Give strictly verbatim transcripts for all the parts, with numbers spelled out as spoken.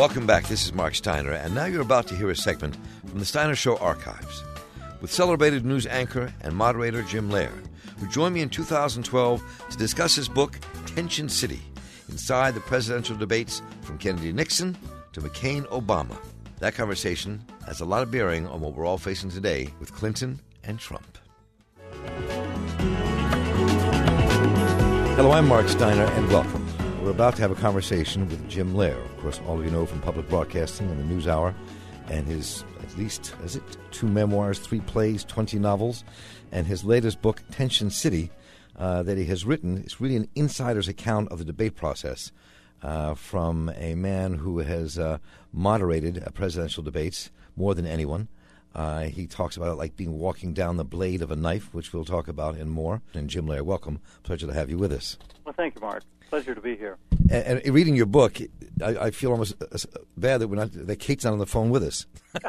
Welcome back. This is Mark Steiner, and now you're about to hear a segment from the Steiner Show archives with celebrated news anchor and moderator Jim Lehrer, who joined me in two thousand twelve to discuss his book, Tension City, Inside the Presidential Debates from Kennedy-Nixon to McCain-Obama. That conversation has a lot of bearing on what we're all facing today with Clinton and Trump. Hello, I'm Mark Steiner, and welcome. We're about to have a conversation with Jim Lehrer. Of course, all of you know from public broadcasting and the NewsHour, and his, at least, is it, two memoirs, three plays, twenty novels, and his latest book, Tension City, uh, that he has written. It's really an insider's account of the debate process uh, from a man who has uh, moderated uh, presidential debates more than anyone. Uh, he talks about it like being walking down the blade of a knife, which we'll talk about and more. And Jim Lehrer, welcome. Pleasure to have you with us. Well, thank you, Mark. Pleasure to be here. And, and reading your book, I, I feel almost bad that we're not that Kate's not on the phone with us.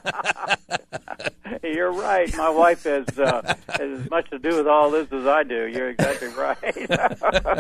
You're right. My wife has, uh, has as much to do with all this as I do. You're exactly right.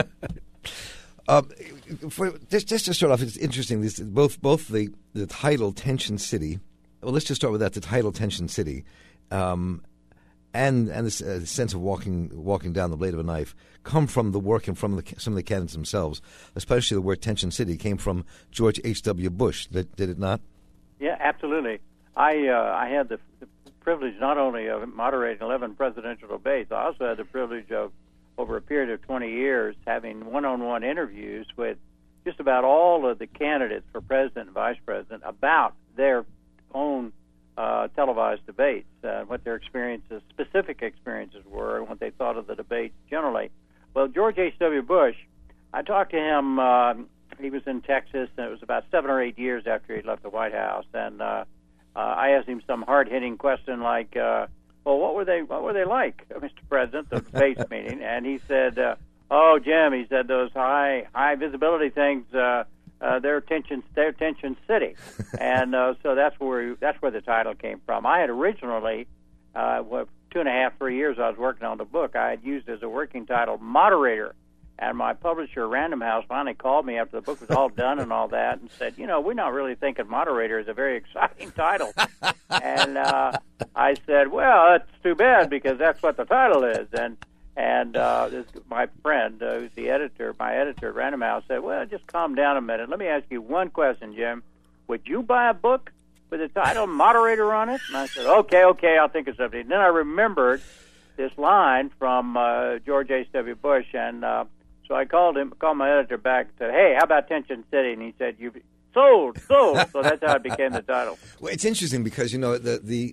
um, for, just, just to start off, it's interesting. This, both both the, the title Tension City. Well, let's just start with that. The title Tension City, um, and and this uh, sense of walking walking down the blade of a knife come from the work and from the, some of the candidates themselves. Especially the word Tension City came from George H W. Bush. Did, did it not? Yeah, absolutely. I uh, I had the, the privilege not only of moderating eleven presidential debates, I also had the privilege of, over a period of twenty years, having one-on-one interviews with just about all of the candidates for president and vice president about their own uh, televised debates, uh, what their experiences, specific experiences were, and what they thought of the debate generally. Well, George H W. Bush, I talked to him. Uh, he was in Texas, and it was about seven or eight years after he left the White House. And uh, uh, I asked him some hard-hitting question like, uh, "Well, what were they? What were they like, Mister President?" The debate meeting, and he said, uh, "Oh, Jim," he said, "those high, high visibility things." Uh, Uh, their tension, their tension city, and uh, so that's where that's where the title came from. I had originally, uh, what, two and a half, three years I was working on the book. I had used as a working title moderator, and my publisher Random House finally called me after the book was all done and all that, and said, you know, we're not really thinking moderator is a very exciting title. And uh, I said, well, that's too bad because that's what the title is, and. And uh, this, my friend, uh, who's the editor, my editor at Random House, said, well, just calm down a minute. Let me ask you one question, Jim. Would you buy a book with the title Moderator on it? And I said, okay, okay, I'll think of something. And then I remembered this line from uh, George H W. Bush, and uh, so I called him, called my editor back and said, hey, how about Tension City? And he said, you sold, sold. So that's how it became the title. Well, it's interesting because, you know, the, the,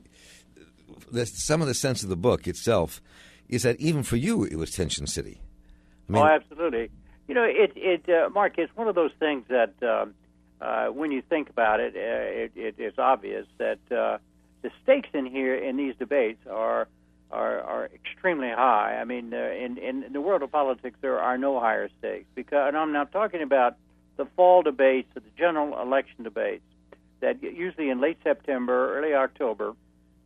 the some of the sense of the book itself is that even for you, it was Tension City. I mean, oh, absolutely. You know, it, it uh, Mark, it's one of those things that um, uh, when you think about it, uh, it, it it's obvious that uh, the stakes in here in these debates are are, are extremely high. I mean, uh, in, in the world of politics, there are no higher stakes. Because, and I'm not talking about the fall debates or the general election debates that usually in late September, early October,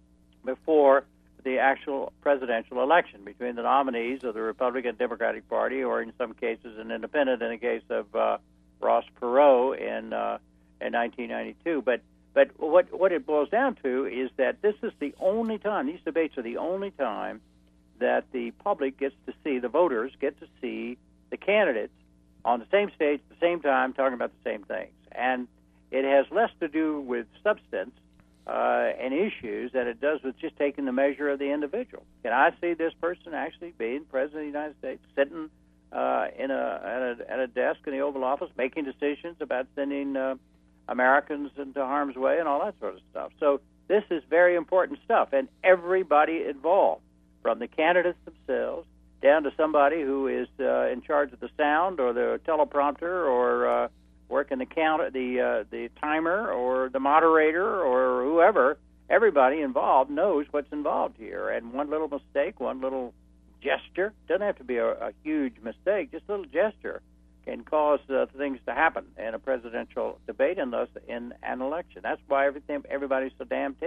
before the actual presidential election between the nominees of the Republican Democratic Party, or in some cases an independent, in the case of uh, Ross Perot in uh, in nineteen ninety-two. But but what what it boils down to is that this is the only time, these debates are the only time that the public gets to see, the voters get to see the candidates on the same stage at the same time talking about the same things. And it has less to do with substance Uh, and issues that it does with just taking the measure of the individual. Can I see this person actually being president of the United States, sitting uh, in a at, a at a desk in the Oval Office, making decisions about sending uh, Americans into harm's way and all that sort of stuff? So this is very important stuff, and everybody involved, from the candidates themselves down to somebody who is uh, in charge of the sound or the teleprompter or uh, working the count, the uh, the timer, or the moderator, or whoever. Everybody involved knows what's involved here, and one little mistake, one little gesture, doesn't have to be a, a huge mistake. Just a little gesture can cause uh, things to happen in a presidential debate and thus in an election. That's why everything everybody's so damn tense.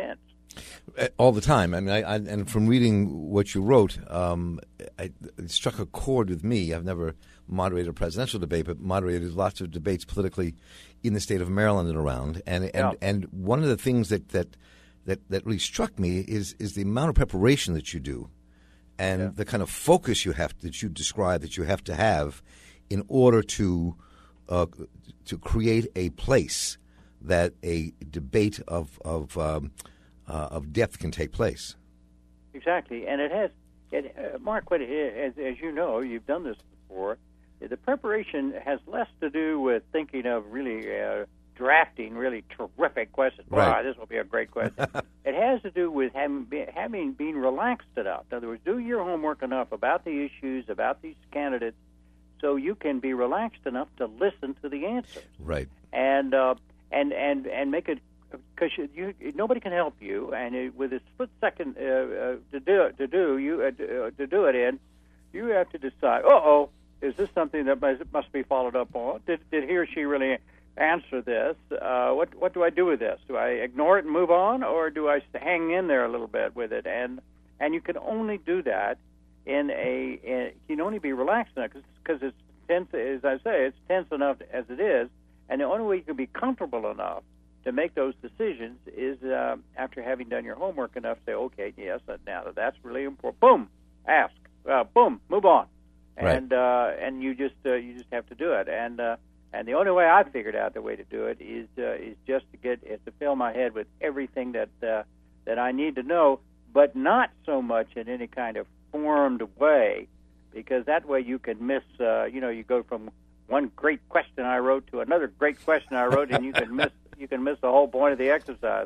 All the time. I mean, I, I, and from reading what you wrote, um, I, it struck a chord with me. I've never moderated a presidential debate, but moderated lots of debates politically in the state of Maryland and around. And and, Yeah. and one of the things that, that that that really struck me is is the amount of preparation that you do, and Yeah. the kind of focus you have that you describe that you have to have in order to uh, to create a place that a debate of of um, uh, of depth can take place. Exactly, and it has, it, uh, Mark. What it, as as you know, you've done this before. The preparation has less to do with thinking of really uh, drafting really terrific questions. Right. Wow, this will be a great question. It has to do with having be, having been relaxed enough. In other words, do your homework enough about the issues, about these candidates, so you can be relaxed enough to listen to the answers. Right. And uh, and and and make it, because you, you nobody can help you, and it, with a split second uh, uh, to do to do you uh, to do it in, you have to decide. Uh oh, is this something that must, must be followed up on? Did did he or she really answer this? Uh, what what do I do with this? Do I ignore it and move on, or do I hang in there a little bit with it? And and you can only do that in a in, you can only be relaxed enough because it's tense. As I say, it's tense enough as it is, and the only way you can be comfortable enough to make those decisions is uh, after having done your homework enough. Say, okay, yes, now that's really important. Boom, ask. Uh, boom, move on. Right. And uh, and you just uh, you just have to do it. And uh, and the only way I figured out the way to do it is uh, is just to get is to fill my head with everything that uh, that I need to know, but not so much in any kind of formed way, because that way you can miss. Uh, you know, you go from one great question I wrote to another great question I wrote, and you can miss you can miss the whole point of the exercise.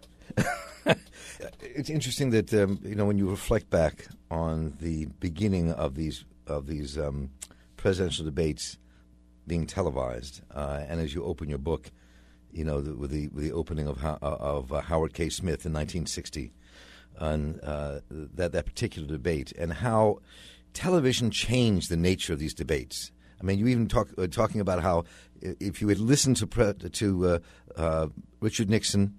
It's interesting that um, you know when you reflect back on the beginning of these of these um, presidential debates being televised, uh, and as you open your book, you know the, with the with the opening of Ho- of uh, Howard K. Smith in nineteen sixty, on uh, that that particular debate, and how television changed the nature of these debates. I mean, you even talk uh, talking about how if you had listened to pre- to uh, uh, Richard Nixon.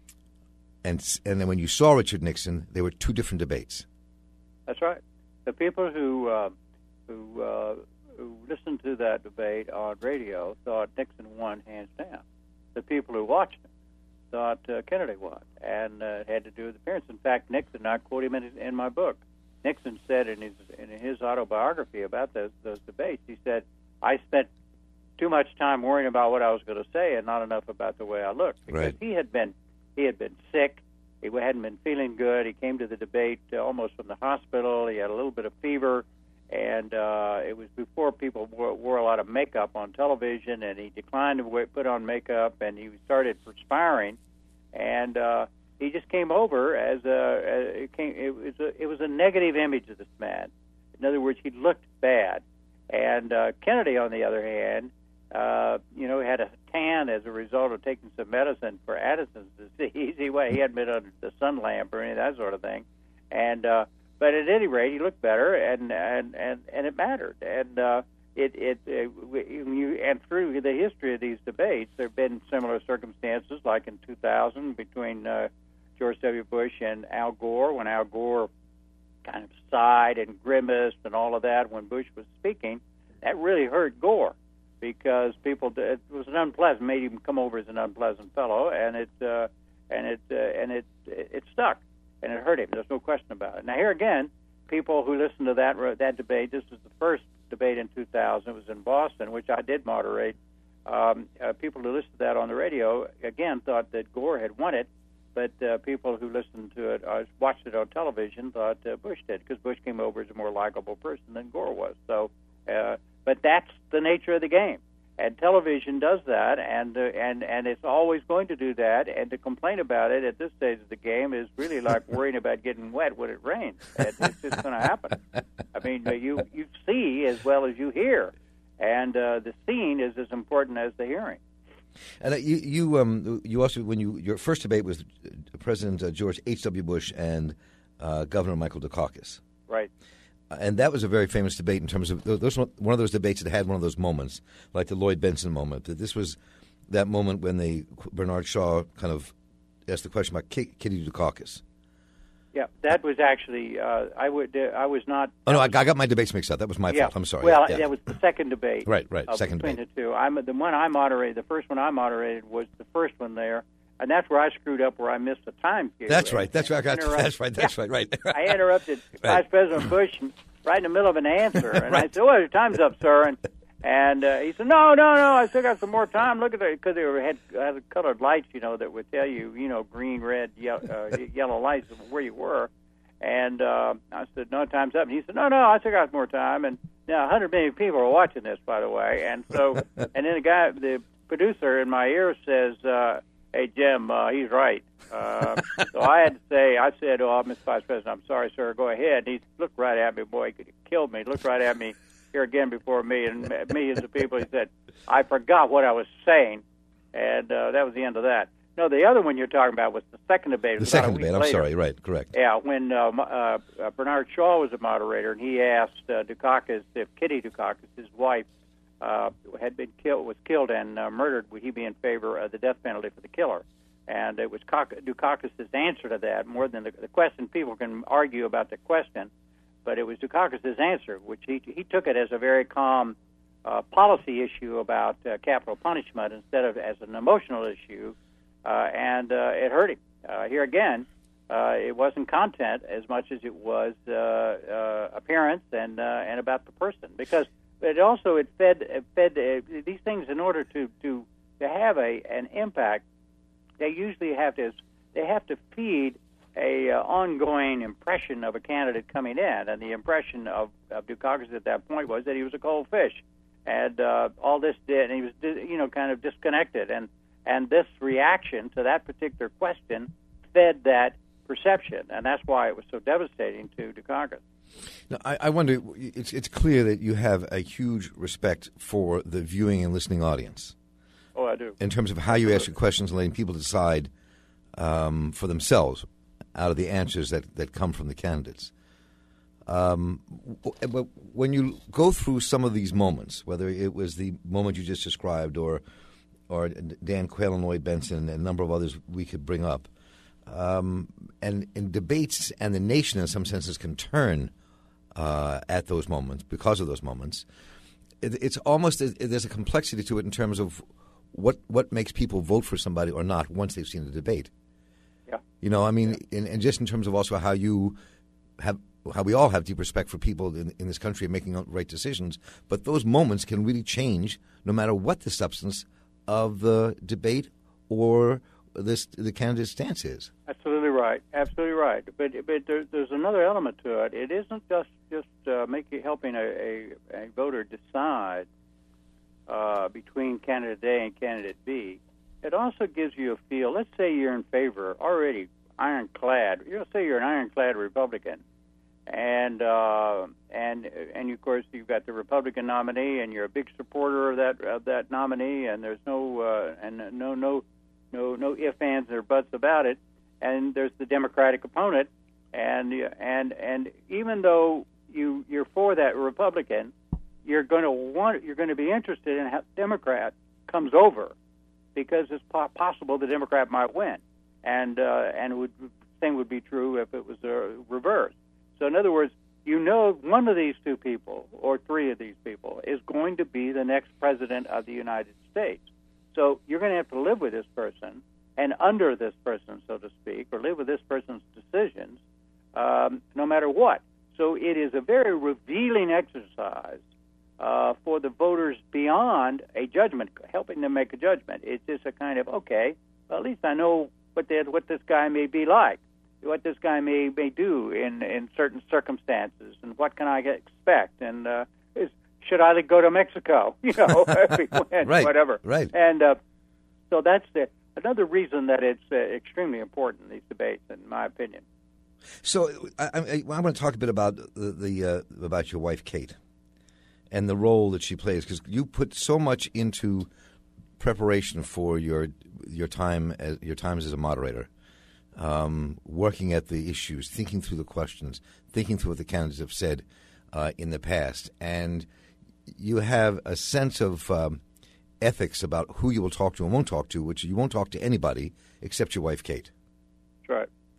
And and then when you saw Richard Nixon, there were two different debates. That's right. The people who uh, who uh, who listened to that debate on radio thought Nixon won hands down. The people who watched him thought uh, Kennedy won, and uh, it had to do with appearance. In fact, Nixon, I quote him in, his, in my book. Nixon said in his in his autobiography about those those debates, he said, "I spent too much time worrying about what I was going to say and not enough about the way I looked," because Right. he had been. He had been sick. He hadn't been feeling good. He came to the debate uh, almost from the hospital. He had a little bit of fever, and uh, it was before people wore, wore a lot of makeup on television, and he declined to wear, put on makeup, and he started perspiring, and uh, he just came over as a, a it, came, it, was a it was a negative image of this man. In other words, he looked bad. And uh, Kennedy, on the other hand, Uh, you know, he had a tan as a result of taking some medicine for Addison's disease. He, he hadn't been under the sun lamp or any of that sort of thing. And uh, but at any rate, he looked better, and and, and, and it mattered. And uh, it it, it you, and through the history of these debates, there have been similar circumstances, like in two thousand between uh, George W. Bush and Al Gore, when Al Gore kind of sighed and grimaced and all of that when Bush was speaking. That really hurt Gore, because people, it was an unpleasant, made him come over as an unpleasant fellow, and it uh, and it uh, and it it stuck, and it hurt him. There's no question about it. Now here again, people who listened to that that debate, this was the first debate in two thousand. It was in Boston, which I did moderate. Um, uh, people who listened to that on the radio again thought that Gore had won it, but uh, people who listened to it, uh, watched it on television, thought uh, Bush did, because Bush came over as a more likable person than Gore was. So. Uh, But that's the nature of the game, and television does that, and uh, and and it's always going to do that. And to complain about it at this stage of the game is really like worrying about getting wet when it rains. It's just going to happen. I mean, you you see as well as you hear, and uh, the seeing is as important as the hearing. And uh, you you um you also when you your first debate was President uh, George H W. Bush and uh, Governor Michael Dukakis. Right. And that was a very famous debate in terms of those, one of those debates that had one of those moments, like the Lloyd Benson moment. That this was that moment when they Bernard Shaw kind of asked the question about Kitty Dukakis, Yeah, that was actually uh, I would uh, I was not. Oh no, I, I got my debates mixed up. That was my yeah, fault. I'm sorry. Well, yeah. that was the second debate. Right, right. Uh, second between debate. the two. I'm the one I moderated. The first one I moderated was the first one there, and that's where I screwed up, where I missed the time cue. That's right. That's right. That's, that's right. That's yeah. right. Right. I interrupted Right. Vice President Bush and, right in the middle of an answer, and Right. I said, "Well, your time's up, sir." And and uh, he said, "No, no, no. I still got some more time. Look at that, because they were, had, had colored lights, you know, that would tell you, you know, green, red, yellow, uh, yellow lights of where you were." And uh, I said, "No, time's up." And he said, "No, no, I still got more time." And now one hundred million people are watching this, by the way. And so, and then the guy, the producer in my ear says, uh, "Hey, Jim, uh, he's right." Uh, so I had to say, I said, "Oh, Mister Vice President, I'm sorry, sir. Go ahead." And he looked right at me, boy, he could have killed me. He looked right at me here again before me and millions of people. He said, "I forgot what I was saying," and uh, that was the end of that. No, the other one you're talking about was the second debate. The second debate. I'm sorry. Right. Correct. Yeah, when uh, uh, uh, Bernard Shaw was a moderator, and he asked uh, Dukakis if Kitty Dukakis, his wife, uh, had been killed, was killed and uh, murdered, would he be in favor of the death penalty for the killer? And it was Dukakis' answer to that, more than the, the question. People can argue about the question, but it was Dukakis' answer, which he he took it as a very calm uh, policy issue about uh, capital punishment instead of as an emotional issue. Uh, and uh, it hurt him. Uh, here again, uh, it wasn't content as much as it was uh, uh, appearance and uh, and about the person, because it also it fed it fed uh, these things in order to, to, to have a an impact. They usually have to they have to feed a uh, ongoing impression of a candidate coming in, and the impression of, of Dukakis at that point was that he was a cold fish, and uh, all this did, and he was you know kind of disconnected and. And this reaction to that particular question fed that perception, and that's why it was so devastating to Dukakis. Now, I, I wonder, it's, it's clear that you have a huge respect for the viewing and listening audience. Oh, I do. In terms of how you ask your questions and letting people decide um, for themselves out of the answers that, that come from the candidates. Um, when you go through some of these moments, whether it was the moment you just described or or Dan Quayle and Lloyd Bentsen and a number of others we could bring up. Um, and in debates, and the nation in some senses can turn uh, at those moments because of those moments. It, it's almost – there's a complexity to it in terms of what what makes people vote for somebody or not once they've seen the debate. Yeah. You know, I mean, yeah. and, and just in terms of also how you have – how we all have deep respect for people in, in this country and making right decisions, but those moments can really change no matter what the substance of the debate or this the candidate's stance is. Absolutely right. Absolutely right. But but there, there's another element to it. It isn't just just uh, making helping a, a, a voter decide uh, between candidate A and candidate B. It also gives you a feel. Let's say you're in favor already, ironclad. You know, say you're an ironclad Republican. And uh, and and of course you've got the Republican nominee, and you're a big supporter of that of that nominee, and there's no uh, and no no no no ifs, ands, or buts about it. And there's the Democratic opponent, and and and even though you you're for that Republican, you're going to want you're going to be interested in how the Democrat comes over, because it's po- possible the Democrat might win, and uh, and would same would be true if it was uh, reversed. So in other words, you know one of these two people or three of these people is going to be the next president of the United States. So you're going to have to live with this person and under this person, so to speak, or live with this person's decisions um, no matter what. So it is a very revealing exercise uh, for the voters beyond a judgment, helping them make a judgment. It's just a kind of, okay, well, at least I know what, what this guy may be like, what this guy may, may do in, in certain circumstances, and what can I expect, and uh, is, should I go to Mexico, you know, if we win, right, whatever. Right. And uh, so that's the, another reason that it's uh, extremely important, these debates, in my opinion. So I, I, I want to talk a bit about the, the uh, about your wife, Kate, and the role that she plays, because you put so much into preparation for your your time as, your times as a moderator. Um, working at the issues, thinking through the questions, thinking through what the candidates have said uh, in the past. And you have a sense of um, ethics about who you will talk to and won't talk to, which you won't talk to anybody except your wife, Kate. That's right.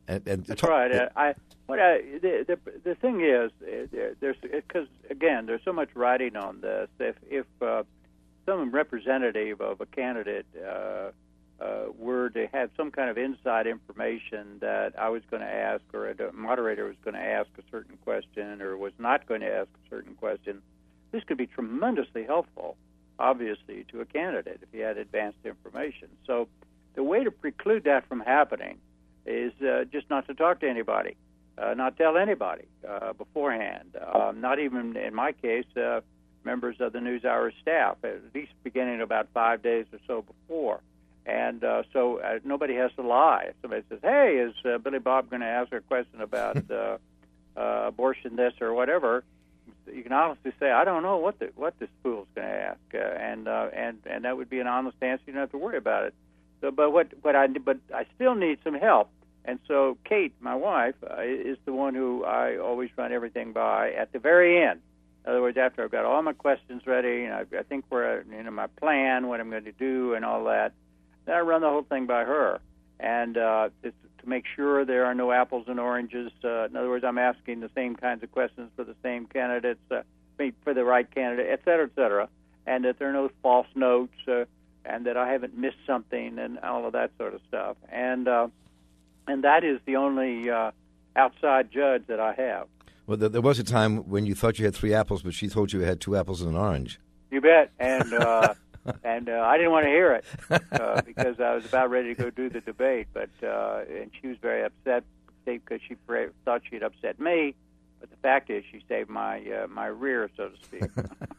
And, and That's talk, right. Uh, I, what I, the, the the thing is, uh, there's because again, there's so much writing on this. If if uh, some representative of a candidate uh, uh, were to have some kind of inside information that I was going to ask, or a moderator was going to ask a certain question, or was not going to ask a certain question, this could be tremendously helpful, obviously, to a candidate if he had advanced information. So the way to preclude that from happening is uh, just not to talk to anybody, uh, not tell anybody uh, beforehand, uh, not even, in my case, uh, members of the NewsHour staff, at least beginning about five days or so before. And uh, so uh, nobody has to lie. If somebody says, hey, is uh, Billy Bob going to ask a question about uh, uh, abortion, this or whatever, you can honestly say, I don't know what the, what this fool's going to ask, uh, and uh, and and that would be an honest answer. You don't have to worry about it. So, but what what I but I still need some help, and so Kate, my wife, uh, is the one who I always run everything by at the very end. In other words, after I've got all my questions ready, and I, I think where you know my plan, what I'm going to do, and all that, then I run the whole thing by her, and uh, it's to make sure there are no apples and oranges. Uh, in other words, I'm asking the same kinds of questions for the same candidates, uh, for the right candidate, et cetera, et cetera, and that there are no false notes, uh, and that I haven't missed something, and all of that sort of stuff. And uh, and that is the only uh, outside judge that I have. Well, there was a time when you thought you had three apples, but she told you you had two apples and an orange. You bet. And uh, and uh, I didn't want to hear it uh, because I was about ready to go do the debate. But uh, and she was very upset because she thought she'd upset me. But the fact is, she saved my uh, my rear, so to speak.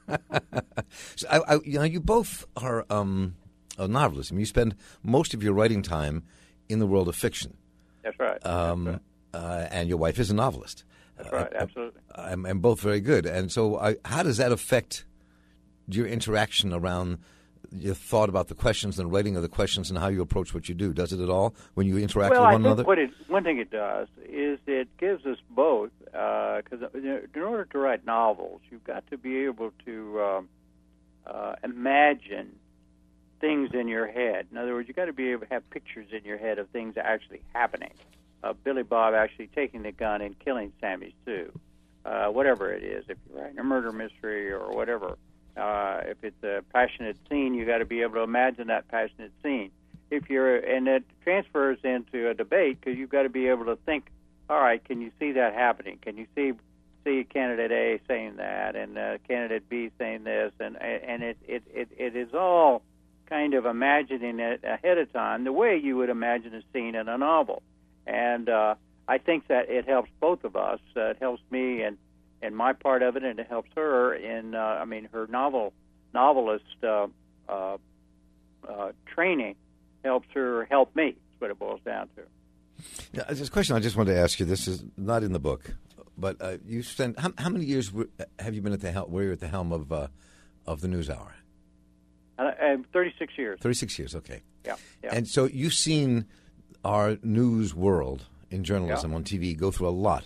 so I, I, you know, you both are um, novelists. I mean, you spend most of your writing time in the world of fiction. That's right. Um, That's right. Uh, and your wife is a novelist. That's right, uh, absolutely. Uh, and, and both very good. And so I, how does that affect your interaction around your thought about the questions and writing of the questions and how you approach what you do? Does it at all when you interact well, with one I think another? What it, one thing it does is it gives us both, because uh, in order to write novels, you've got to be able to um, uh, imagine things in your head. In other words, you've got to be able to have pictures in your head of things actually happening. Uh, Billy Bob actually taking the gun and killing Sammy Sue, uh, whatever it is. If you're writing a murder mystery or whatever, uh, if it's a passionate scene, you got to be able to imagine that passionate scene. If you're, and it transfers into a debate because you've got to be able to think. All right, can you see that happening? Can you see see candidate A saying that and uh, candidate B saying this, and and it, it it it is all kind of imagining it ahead of time, the way you would imagine a scene in a novel. And uh, I think that it helps both of us. Uh, it helps me in, in my part of it, and it helps her in, uh, I mean, her novel novelist uh, uh, uh, training helps her help me. That's what it boils down to. Yeah, there's a question I just wanted to ask you. This is not in the book, but uh, you spent how, how many years were, have you been at the helm? Were you at the helm of uh, of the NewsHour? Uh, thirty-six years. Thirty-six years. Okay. Yeah. yeah. And so you've seen our news world in journalism yeah. on T V go through a lot,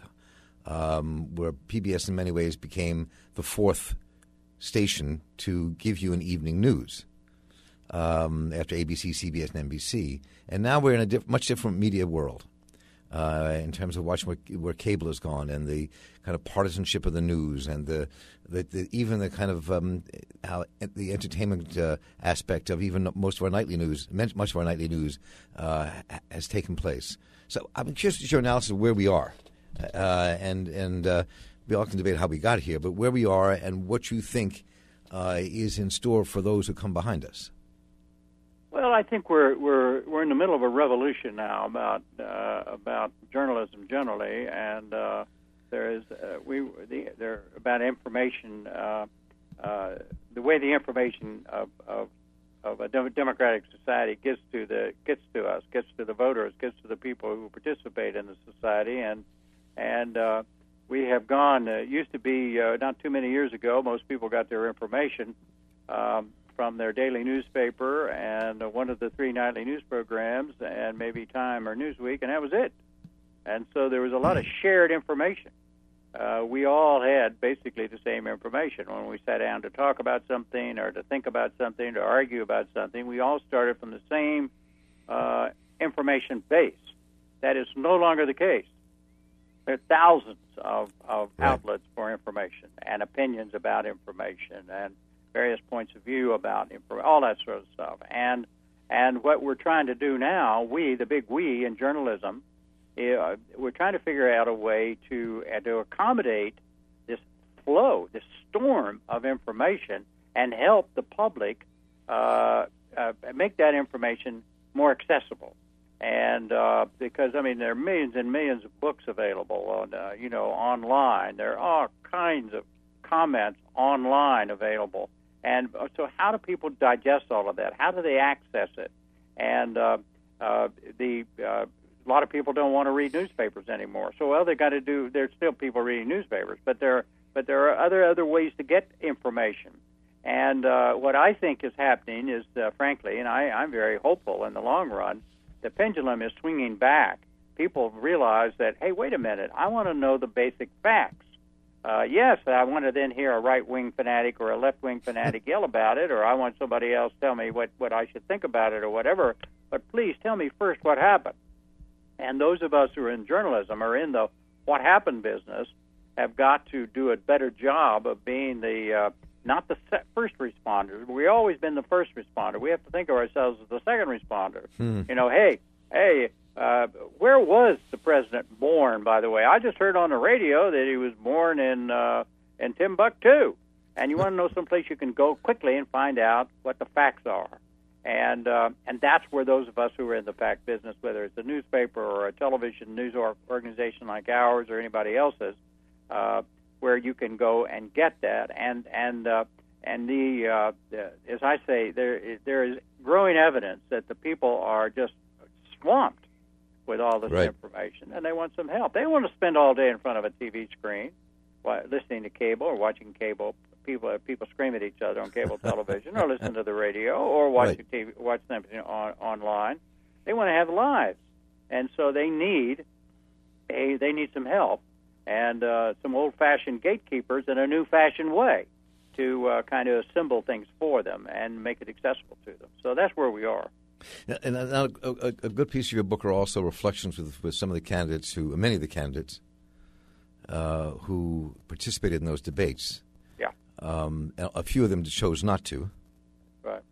um, where P B S in many ways became the fourth station to give you an evening news um, after A B C, C B S, and N B C. And now we're in a diff- much different media world uh, in terms of watching where, where cable has gone and the kind of partisanship of the news and the, the, the even the kind of um, how the entertainment uh, aspect of even most of our nightly news, much of our nightly news uh, has taken place. So I'm curious to your analysis of where we are, uh, and and uh, we all can debate how we got here, but where we are and what you think uh, is in store for those who come behind us. Well, I think we're we're we're in the middle of a revolution now about uh, about journalism generally, and uh, there is uh, we the, there about information, uh, uh, the way the information of, of of a democratic society gets to the gets to us, gets to the voters, gets to the people who participate in the society, and and uh, we have gone. Uh, it used to be uh, not too many years ago, most people got their information Um, from their daily newspaper and uh, one of the three nightly news programs and maybe Time or Newsweek, and that was it. And so there was a lot of shared information. Uh, we all had basically the same information. When we sat down to talk about something or to think about something, to argue about something, we all started from the same uh, information base. that is no longer the case. There are thousands of, of right. outlets for information and opinions about information and various points of view about information, all that sort of stuff. And and what we're trying to do now, we, the big we in journalism, uh, we're trying to figure out a way to uh, to accommodate this flow, this storm of information, and help the public uh, uh, make that information more accessible. And uh, because, I mean, there are millions and millions of books available on, uh, you know, online. There are all kinds of comments online available. And so how do people digest all of that? How do they access it? And uh, uh, the uh, a lot of people don't want to read newspapers anymore. So, well, they got to do, there's still people reading newspapers, but there, but there are other, other ways to get information. And uh, what I think is happening is, uh, frankly, and I, I'm very hopeful in the long run, the pendulum is swinging back. People realize that, hey, wait a minute, I want to know the basic facts. Uh, yes, I want to then hear a right-wing fanatic or a left-wing fanatic yell about it, or I want somebody else tell me what, what I should think about it or whatever. But please tell me first what happened. And those of us who are in journalism or in the what happened business have got to do a better job of being the uh, not the first responders. We've always been the first responder. We have to think of ourselves as the second responder. Hmm. You know, hey, hey, uh, where was the president born, by the way? I just heard on the radio that he was born in uh, in Timbuktu. And you want to know someplace you can go quickly and find out what the facts are. And uh, and that's where those of us who are in the fact business, whether it's a newspaper or a television news organization like ours or anybody else's, uh, where you can go and get that, and and uh, and the, uh, the as I say, there there is growing evidence that the people are just swamped with all this right. information, and they want some help. They don't want to spend all day in front of a T V screen, listening to cable or watching cable. People people scream at each other on cable television, or listen to the radio, or watch right. T V, watch them on, online. They want to have lives, and so they need a they need some help. And uh, some old-fashioned gatekeepers in a new-fashioned way to uh, kind of assemble things for them and make it accessible to them. So that's where we are. And now, a, a, a good piece of your book are also reflections with, with some of the candidates, who many of the candidates uh, who participated in those debates. Yeah. Um, a few of them chose not to. Right.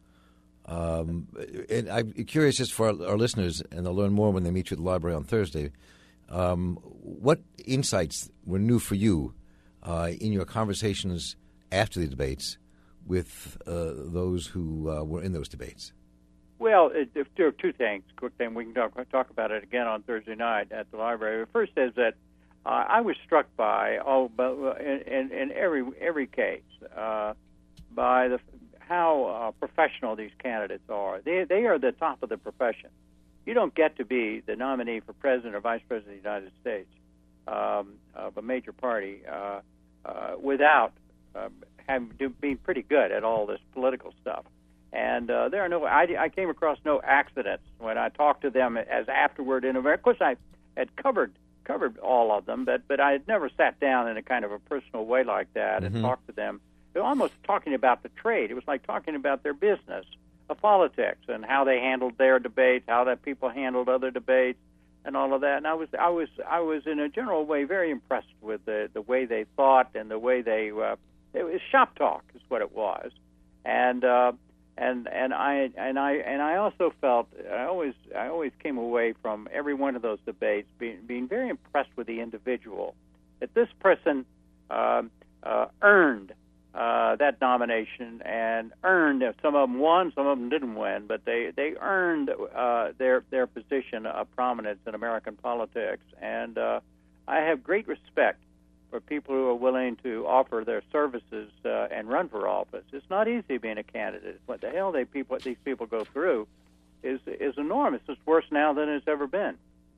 Um, and I'm curious, just for our, our listeners, and they'll learn more when they meet you at the library on Thursday. Um, what insights were new for you uh, in your conversations after the debates with uh, those who uh, were in those debates? Well, it, it, there are two things. Quick thing, we can talk, talk about it again on Thursday night at the library. The first is that uh, I was struck by, oh, but in, in, in every every case, uh, by the how uh, professional these candidates are. They they are the top of the profession. You don't get to be the nominee for president or vice president of the United States um, of a major party uh, uh, without uh, having do, being pretty good at all this political stuff. And uh, there are no. I, I came across no accidents when I talked to them as afterward. In a, of course, I had covered covered all of them, but but I had never sat down in a kind of a personal way like that Mm-hmm. and talked to them. They were almost talking about the trade. It was like talking about their business of politics and how they handled their debates, how that people handled other debates, and all of that. And I was, I was, I was in a general way very impressed with the the way they thought and the way they. Uh, it was shop talk, is what it was, and uh, and and I and I and I also felt I always I always came away from every one of those debates being being very impressed with the individual. That this person uh, uh, earned. Uh, that nomination and earned. Some of them won, some of them didn't win, but they they earned uh, their their position of prominence in American politics. And uh, I have great respect for people who are willing to offer their services uh, and run for office. It's not easy being a candidate. What the hell they people what these people go through is is enormous. It's worse now than it's ever been.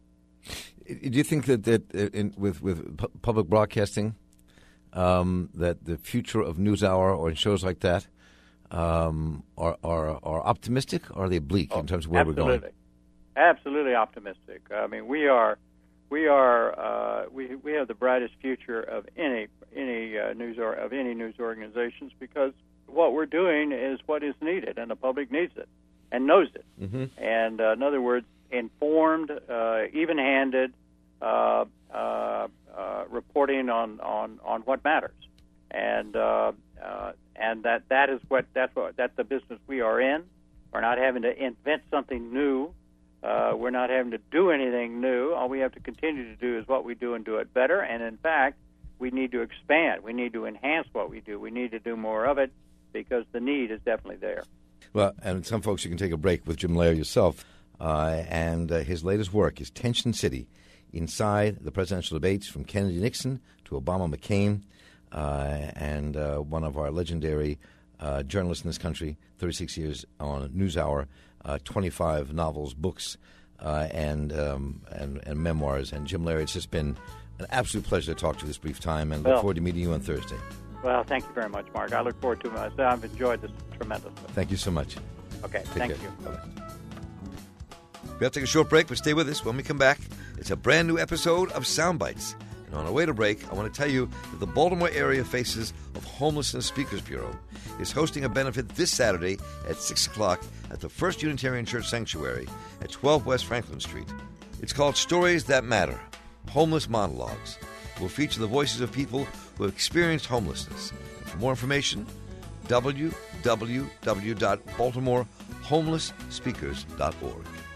Do you think that that in, with with pu- public broadcasting? Um, that the future of NewsHour or in shows like that um, are, are are optimistic, or are they bleak oh, in terms of where absolutely. we're going? Absolutely optimistic. I mean, we are we are uh, we we have the brightest future of any any uh, news or of any news organizations, because what we're doing is what is needed, and the public needs it and knows it. Mm-hmm. And uh, in other words, informed, uh, even-handed uh, uh, uh, reporting on, on, on what matters, and uh, uh, and that, that is what that's what that's the business we are in. We're not having to invent something new. Uh, we're not having to do anything new. All we have to continue to do is what we do and do it better. And in fact, we need to expand. We need to enhance what we do. We need to do more of it because the need is definitely there. Well, and some folks, you can take a break with Jim Lehrer yourself. Uh, and uh, his latest work is Tension City, Inside the Presidential Debates from Kennedy Nixon to Obama McCain. Uh, and uh, one of our legendary uh, journalists in this country, thirty-six years on NewsHour, uh, twenty-five novels, books, uh, and, um, and and memoirs. And Jim Lehrer, it's just been an absolute pleasure to talk to you this brief time, and well, look forward to meeting you on Thursday. Well, thank you very much, Mark. I look forward to it. I've enjoyed this tremendously. Thank you so much. Okay, Take thank care. you. Bye-bye. We have to take a short break, but stay with us. When we come back, it's a brand new episode of Soundbites. And on our way to break, I want to tell you that the Baltimore Area Faces of Homelessness Speakers Bureau is hosting a benefit this Saturday at six o'clock at the First Unitarian Church Sanctuary at twelve West Franklin Street. It's called Stories That Matter, Homeless Monologues. It will feature the voices of people who have experienced homelessness. And for more information, w w w dot baltimore homeless speakers dot org.